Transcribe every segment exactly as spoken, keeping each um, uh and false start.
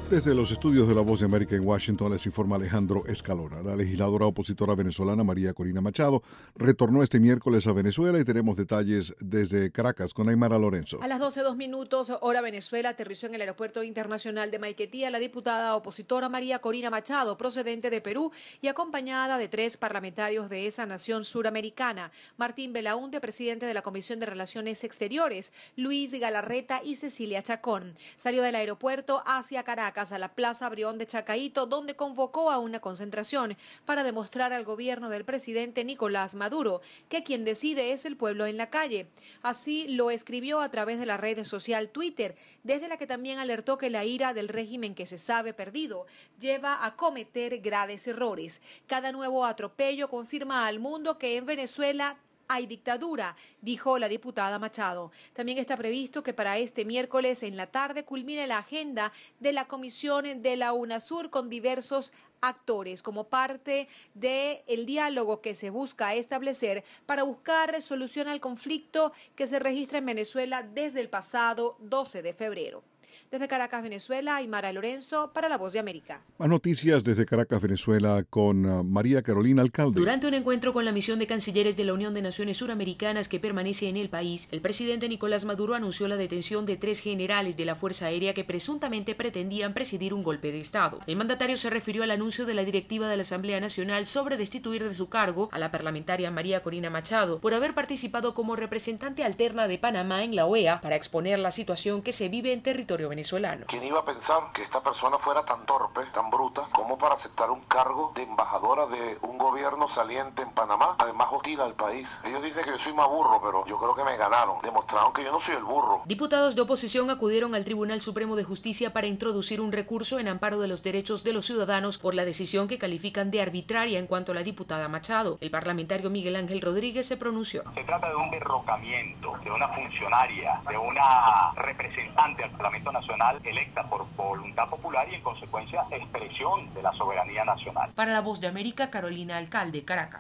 Desde los estudios de La Voz de América en Washington les informa Alejandro Escalona. La legisladora opositora venezolana María Corina Machado retornó este miércoles a Venezuela y tenemos detalles desde Caracas con Aymara Lorenzo. A las doce dos minutos, hora Venezuela, aterrizó en el Aeropuerto Internacional de Maiquetía la diputada opositora María Corina Machado, procedente de Perú y acompañada de tres parlamentarios de esa nación suramericana: Martín Belaúnde, presidente de la Comisión de Relaciones Exteriores, Luis Galarreta y Cecilia Chacón. Salió del aeropuerto hacia Caracas, a la Plaza Brión de Chacaíto, donde convocó a una concentración para demostrar al gobierno del presidente Nicolás Maduro que quien decide es el pueblo en la calle. Así lo escribió a través de la red social Twitter, desde la que también alertó que la ira del régimen, que se sabe perdido, lleva a cometer graves errores. Cada nuevo atropello confirma al mundo que en Venezuela hay dictadura, dijo la diputada Machado. También está previsto que para este miércoles en la tarde culmine la agenda de la comisión de la UNASUR con diversos actores como parte del diálogo que se busca establecer para buscar solución al conflicto que se registra en Venezuela desde el pasado doce de febrero. Desde Caracas, Venezuela, Aymara Lorenzo para La Voz de América. Más noticias desde Caracas, Venezuela, con uh, María Carolina Alcalde. Durante un encuentro con la misión de cancilleres de la Unión de Naciones Suramericanas que permanece en el país, el presidente Nicolás Maduro anunció la detención de tres generales de la Fuerza Aérea que presuntamente pretendían presidir un golpe de Estado. El mandatario se refirió al anuncio de la directiva de la Asamblea Nacional sobre destituir de su cargo a la parlamentaria María Corina Machado por haber participado como representante alterna de Panamá en la O E A para exponer la situación que se vive en territorio venezolano. ¿Quién iba a pensar que esta persona fuera tan torpe, tan bruta, como para aceptar un cargo de embajadora de un gobierno saliente en Panamá, además hostil al país? Ellos dicen que yo soy más burro, pero yo creo que me ganaron. Demostraron que yo no soy el burro. Diputados de oposición acudieron al Tribunal Supremo de Justicia para introducir un recurso en amparo de los derechos de los ciudadanos por la decisión que califican de arbitraria en cuanto a la diputada Machado. El parlamentario Miguel Ángel Rodríguez se pronunció. Se trata de un derrocamiento de una funcionaria, de una representante al Parlamento Nacional electa por voluntad popular y en consecuencia expresión de la soberanía nacional. Para La Voz de América, Carolina Alcalde, Caracas.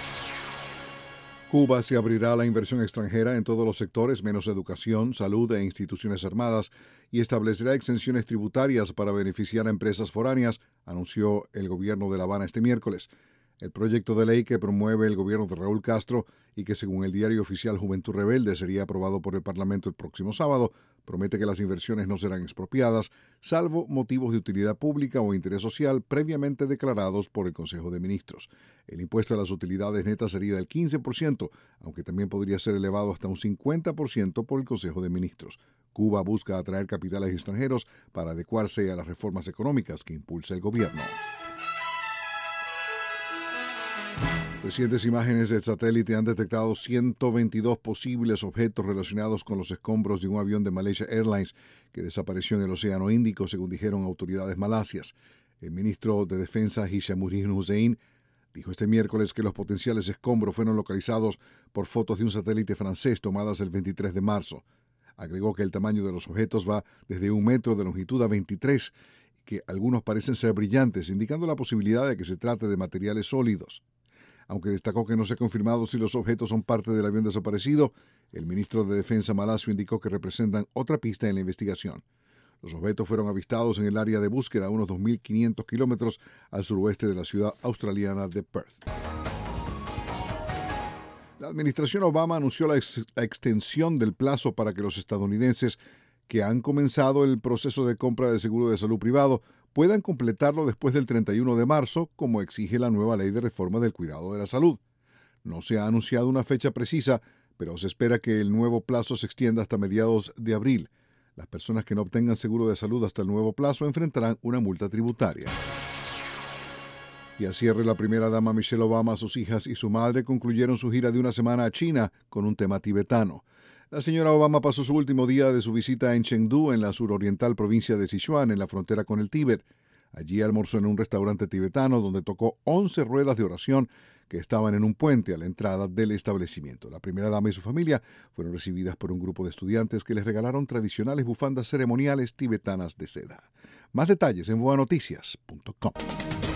Cuba se abrirá a la inversión extranjera en todos los sectores, menos educación, salud e instituciones armadas, y establecerá exenciones tributarias para beneficiar a empresas foráneas, anunció el gobierno de La Habana este miércoles. El proyecto de ley que promueve el gobierno de Raúl Castro y que según el diario oficial Juventud Rebelde sería aprobado por el Parlamento el próximo sábado, promete que las inversiones no serán expropiadas, salvo motivos de utilidad pública o interés social previamente declarados por el Consejo de Ministros. El impuesto a las utilidades netas sería del quince por ciento, aunque también podría ser elevado hasta un cincuenta por ciento por el Consejo de Ministros. Cuba busca atraer capitales extranjeros para adecuarse a las reformas económicas que impulsa el gobierno. Recientes imágenes del satélite han detectado ciento veintidós posibles objetos relacionados con los escombros de un avión de Malaysia Airlines que desapareció en el Océano Índico, según dijeron autoridades malasias. El ministro de Defensa, Hishamuddin Hussein, dijo este miércoles que los potenciales escombros fueron localizados por fotos de un satélite francés tomadas el veintitrés de marzo. Agregó que el tamaño de los objetos va desde un metro de longitud a veintitrés y que algunos parecen ser brillantes, indicando la posibilidad de que se trate de materiales sólidos. Aunque destacó que no se ha confirmado si los objetos son parte del avión desaparecido, el ministro de Defensa malasio indicó que representan otra pista en la investigación. Los objetos fueron avistados en el área de búsqueda a unos dos mil quinientos kilómetros al suroeste de la ciudad australiana de Perth. La administración Obama anunció la, ex- la extensión del plazo para que los estadounidenses que han comenzado el proceso de compra de seguro de salud privado puedan completarlo después del treinta y uno de marzo, como exige la nueva ley de reforma del cuidado de la salud. No se ha anunciado una fecha precisa, pero se espera que el nuevo plazo se extienda hasta mediados de abril. Las personas que no obtengan seguro de salud hasta el nuevo plazo enfrentarán una multa tributaria. Y a cierre, la primera dama Michelle Obama, sus hijas y su madre concluyeron su gira de una semana a China con un tema tibetano. La señora Obama pasó su último día de su visita en Chengdu, en la suroriental provincia de Sichuan, en la frontera con el Tíbet. Allí almorzó en un restaurante tibetano donde tocó once ruedas de oración que estaban en un puente a la entrada del establecimiento. La primera dama y su familia fueron recibidas por un grupo de estudiantes que les regalaron tradicionales bufandas ceremoniales tibetanas de seda. Más detalles en boa noticias punto com.